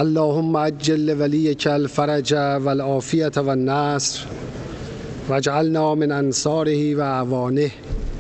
اللهم عجل لولیک الفرج والعافیة والنصر واجعلنا من انصاره و اعوانه.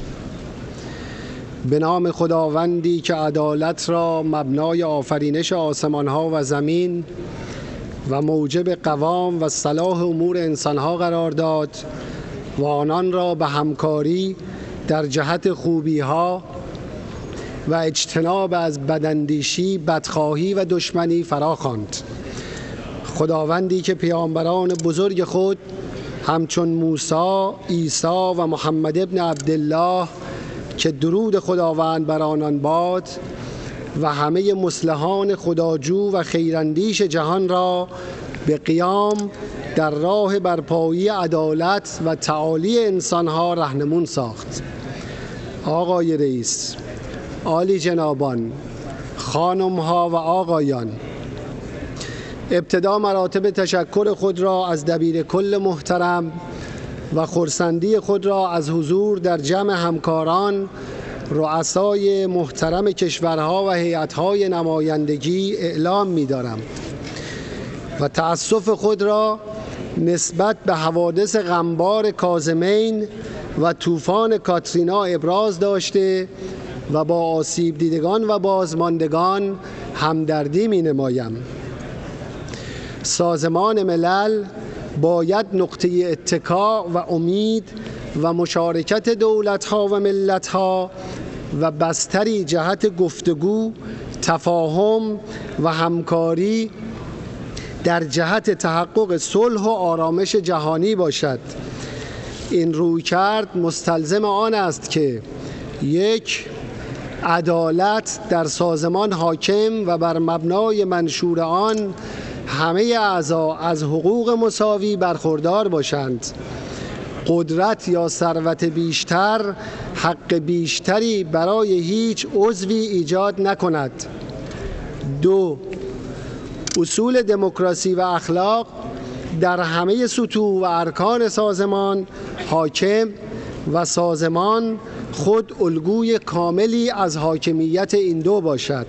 به نام خداوندی که عدالت را مبنای آفرینش آسمان‌ها و زمین و موجب قوام و صلاح امور انسان‌ها قرار داد و آنان را به همکاری در جهت خوبی‌ها و اجتناب از بداندیشی، بدخواهی و دشمنی فراخواند. خداوندی که پیامبران بزرگ خود همچون موسی، عیسی و محمد ابن عبدالله که درود خداوند بر آنان باد و همه مصلحان خداجو و خیراندیش جهان را به قیام در راه برپایی عدالت و تعالی انسانها راهنمون ساخت. آقای رئیس، عالی جنابان، خانم‌ها و آقایان، ابتدا مراتب تشکر خود را از دبیر کل محترم و خرسندی خود را از حضور در جمع همکاران، رؤسای محترم کشورها و هیئت‌های نمایندگی اعلام می‌دارم و تأسف خود را نسبت به حوادث غمبار کاظمین و طوفان کاترینا ابراز داشته و با آسیب دیدگان و بازماندگان همدردی می‌نمایم. سازمان ملل باید نقطه اتکا و امید و مشارکت دولت‌ها و ملت‌ها و بستری جهت گفتگو، تفاهم و همکاری در جهت تحقق صلح و آرامش جهانی باشد. این رویکرد مستلزم آن است که 1. عدالت در سازمان حاکم و بر مبنای منشور آن همه اعضا از حقوق مساوی برخوردار باشند. قدرت یا ثروت بیشتر حق بیشتری برای هیچ عضوی ایجاد نکند. 2. اصول دموکراسی و اخلاق در همه سطوح و ارکان سازمان حاکم و سازمان خود الگوی کاملی از حاکمیت این دو باشد.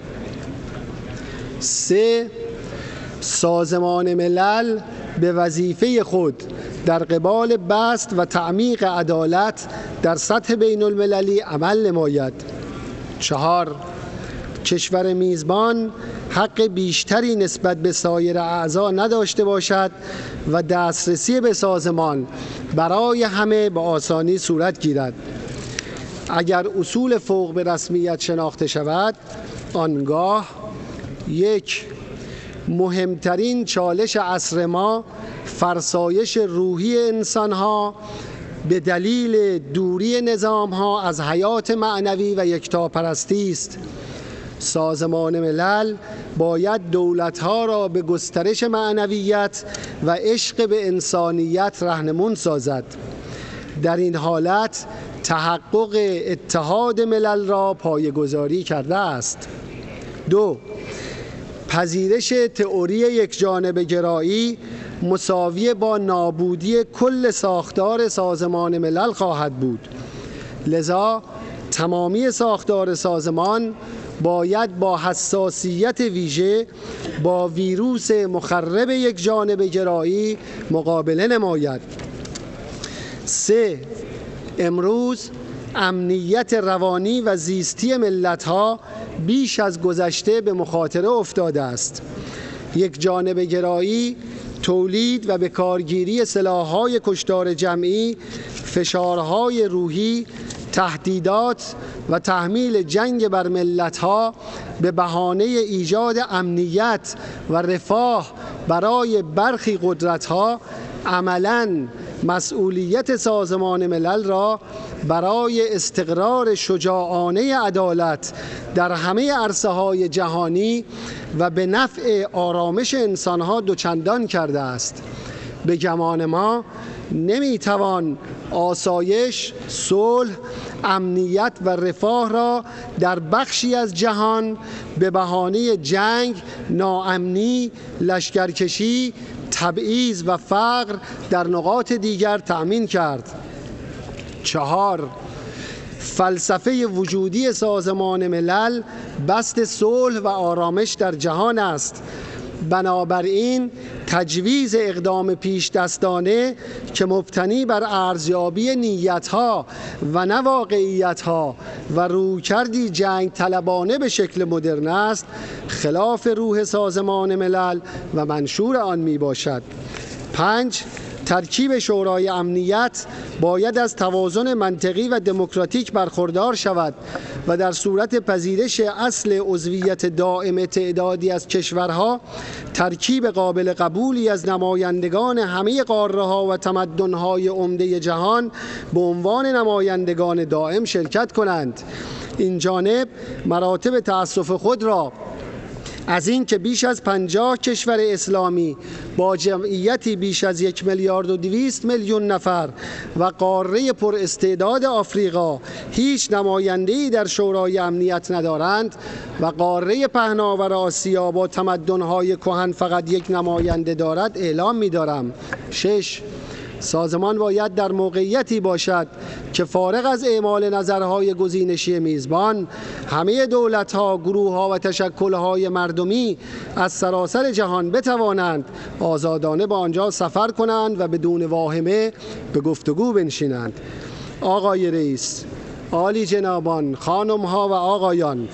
3. سازمان ملل به وظیفه خود در قبال بسط و تعمیق عدالت در سطح بین المللی عمل نماید. 4. کشور میزبان حق بیشتری نسبت به سایر اعضا نداشته باشد و دسترسی به سازمان برای همه به آسانی صورت گیرد. اگر اصول فوق به رسمیت شناخته شود، آنگاه 1. مهمترین چالش عصر ما فرسایش روحی انسانها به دلیل دوری نظامها از حیات معنوی و یکتاپرستی است. سازمان ملل باید دولتها را به گسترش معنویت و عشق به انسانیت راهنمون سازد. در این حالت تحقق اتحاد ملل را پایه‌گذاری کرده است. 2. پذیرش تئوری یکجانبه گرایی مساوی با نابودی کل ساختار سازمان ملل خواهد بود. لذا تمامی ساختار سازمان باید با حساسیت ویژه با ویروس مخرب یکجانبه گرایی مقابله نماید. 3. امروز امنیت روانی و زیستی ملت‌ها بیش از گذشته به مخاطره افتاده است. یکجانبه گرایی، تولید و به کارگیری سلاح‌های کشتار جمعی، فشارهای روحی، تهدیدات و تحمیل جنگ بر ملت‌ها به بهانه ایجاد امنیت و رفاه برای برخی قدرت‌ها عملاً مسئولیت سازمان ملل را برای استقرار شجاعانه عدالت در همه عرصه‌های جهانی و به نفع آرامش انسان‌ها دوچندان کرده است. به گمان ما نمیتوان آسایش، صلح، امنیت و رفاه را در بخشی از جهان به بهانه جنگ، ناامنی، لشکرکشی، تبعیض و فقر در نقاط دیگر تأمین کرد. 4. فلسفه وجودی سازمان ملل بسط صلح و آرامش در جهان است بنابراین تجویز اقدام پیش دستانه که مبتنی بر ارزیابی نیت‌ها و نه واقعیت‌ها و رویکردی جنگ طلبانه به شکل مدرن است، خلاف روح سازمان ملل و منشور آن می باشد. 5. ترکیب شورای امنیت باید از توازن منطقی و دموکراتیک برخوردار شود و در صورت پذیرش اصل عضویت دائم تعدادی از کشورها ترکیب قابل قبولی از نمایندگان همه قاره‌ها و تمدن‌های عمده جهان به عنوان نمایندگان دائم شرکت کنند. این جانب مراتب تأسف خود را از این که بیش از 50 کشور اسلامی با جمعیتی بیش از 1,200,000,000 نفر و قاره پر استعداد آفریقا هیچ نماینده‌ای در شورای امنیت ندارند و قاره پهناور آسیا با تمدن‌های کهن فقط یک نماینده دارد اعلام می‌دارم. 6. سازمان باید در موقعیتی باشد که فارغ از اعمال نظرهای گزینشی میزبان، همه دولت‌ها، گروه‌ها و تشکل‌های مردمی از سراسر جهان بتوانند آزادانه به آنجا سفر کنند و بدون واهمه به گفتگو بنشینند. آقای رئیس، عالی جنابان، خانم‌ها و آقایان،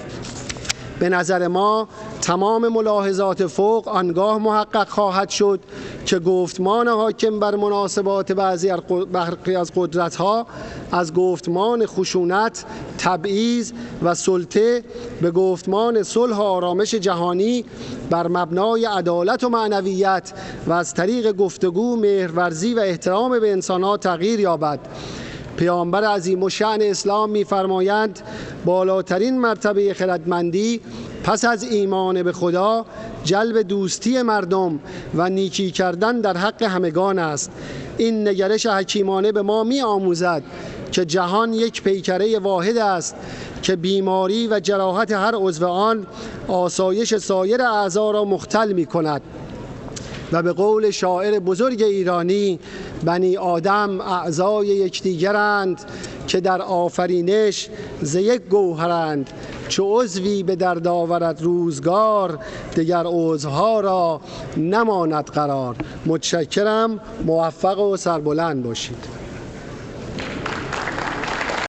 به نظر ما تمام ملاحظات فوق آنگاه محقق خواهد شد که گفتمان حاکم بر مناسبات برخی از قدرت‌ها از گفتمان خشونت، تبعیض و سلطه به گفتمان صلح و آرامش جهانی بر مبنای عدالت و معنویت و از طریق گفتگو، مهرورزی و احترام به انسان‌ها تغییر یابد. پیامبر عظیم الشأن اسلام می‌فرمایند بالاترین مرتبه خردمندی پس از ایمان به خدا جلب دوستی مردم و نیکی کردن در حق همگان است. این نگرش حکیمانه به ما می‌آموزد که جهان یک پیکره واحد است که بیماری و جراحت هر عضو آن آسایش سایر اعضا را مختل می‌کند و به قول شاعر بزرگ ایرانی بنی آدم اعضای یکدیگرند که در آفرینش ز یک گوهرند، چو عضوی به درد آورد روزگار دگر عضوها را نماند قرار. متشکرم، موفق و سربلند باشید.